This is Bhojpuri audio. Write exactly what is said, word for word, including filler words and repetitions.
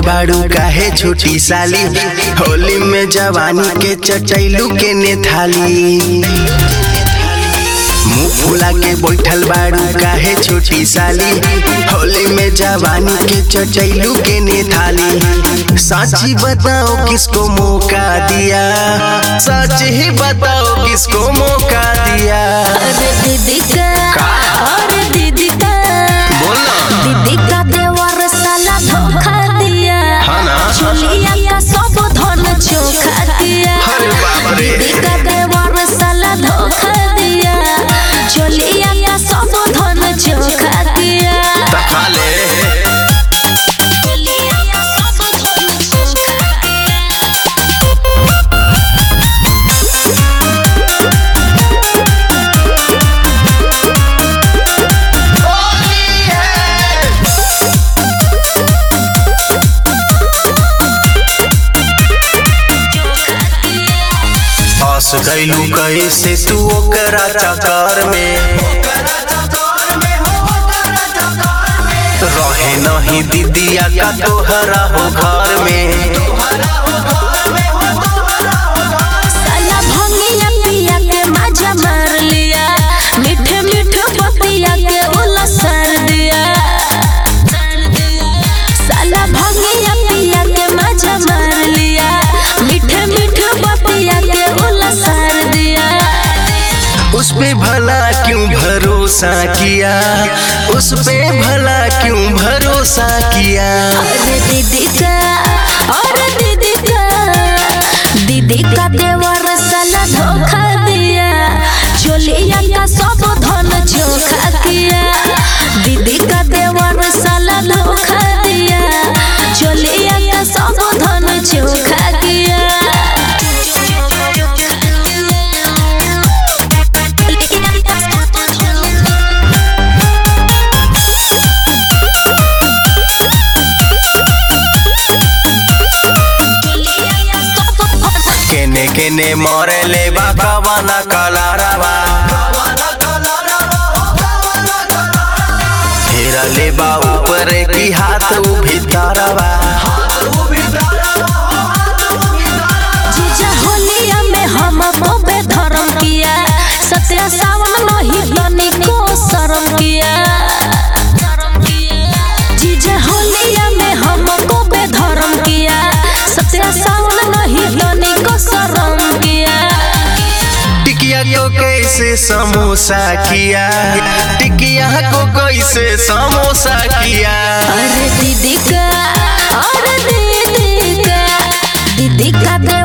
बाड़ू काहे छोटी साली, होली में जवानी के चटैलू के ने थाली। मुँह फुला के बैठल बाड़ू काहे छोटी साली, होली में जवानी के चटैलू के ने थाली। साची बताओ किसको मौका दिया, सच ही बताओ किसको मौका दिया। अरे दीदी का अरे दीदी का दीदी का देवर साला धोखा दिया, चोलिया का सब धन चोखा दिया। दीदी का देवर साला धोखा दिया, चोलिया का सब धन चोखा दिया। गईलू कैसे तू ओकरा चक्कर में, रहे नहीं दीदिया का तोहरा हो घर में। साला भंगिया पिया के मजा मार लिया, मीठे मीठे बतिया के उलसर दिया। साला भंगिया पिया के मजा मार लिया, मीठे मीठे बतिया के उलसर दिया। उस पे भला क्यों भरोसा किया, उस पे भला क्यों भरोसा किया। अरे दीदी का अरे दीदी का दीदी का देवर साला धोखा दिया, चोलिया का सब धन चोखा किया। दीदी का देवर साला धोखा दिया, चोलिया का सब धन चोखा किया। केने केने मोरे ले बाबा कलारवा, हेरा ले बा ऊपर की हाथ भीतरवा। जीजा होलिया में हम बे धर्म किया, सत्या सावन नहीं बनी को शर्म किया। जीजा होलिया में हम बे धर्म किया, सत्या सावन नहीं बनी को शर्म किया। टिकिया को कैसे समोसा किया, टिकिया को कैसे समोसा किया। अरे दीदी का अरे दीदी का दीदी का